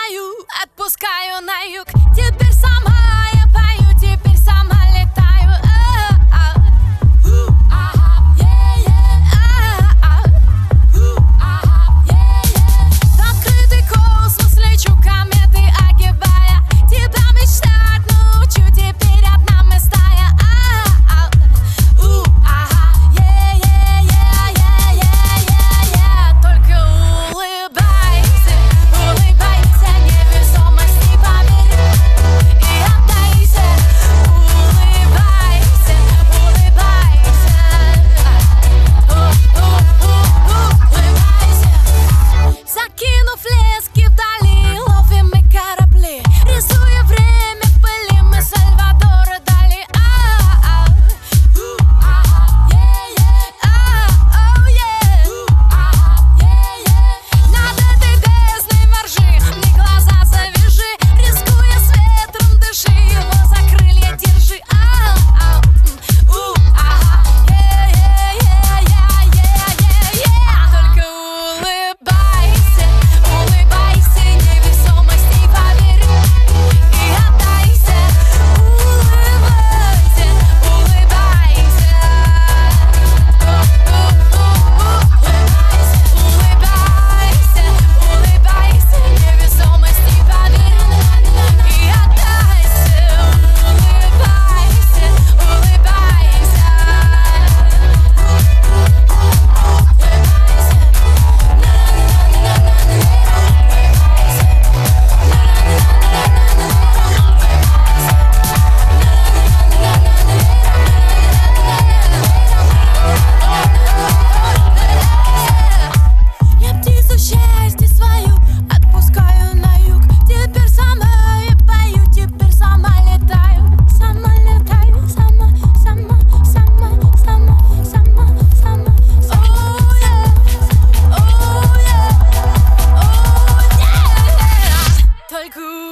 пою, отпускаю на юг. Теперь сама я пою, теперь сама летаю. В открытый космос лечу, кометы огибая. Тебя мечтать научу, теперь одна мы стая. Только улыбайся, улыбайся, невесомости поверь и отдайся. Улыбайся, улыбайся, улыбайся. Закинув лески вдали, ловим мы корабли, рисуя время в пыли, мы Сальвадора Дали. Над этой бездной воржи, мне глаза завяжи, рискуя с ветром дыши, его за крылья держи. Только улыбайся, улыбайся, невесомости поверь и отдайся. Улыбайся, улыбайся, улыбайся, улыбайся, невесомости поверь и отдайся. Улыбайся, улыбайся. Я птицу счастье свою отпускаю на юг. Теперь сама я пою, теперь сама летаю. Сама летаю, сама, сама, сама, сама, сама, сама. Только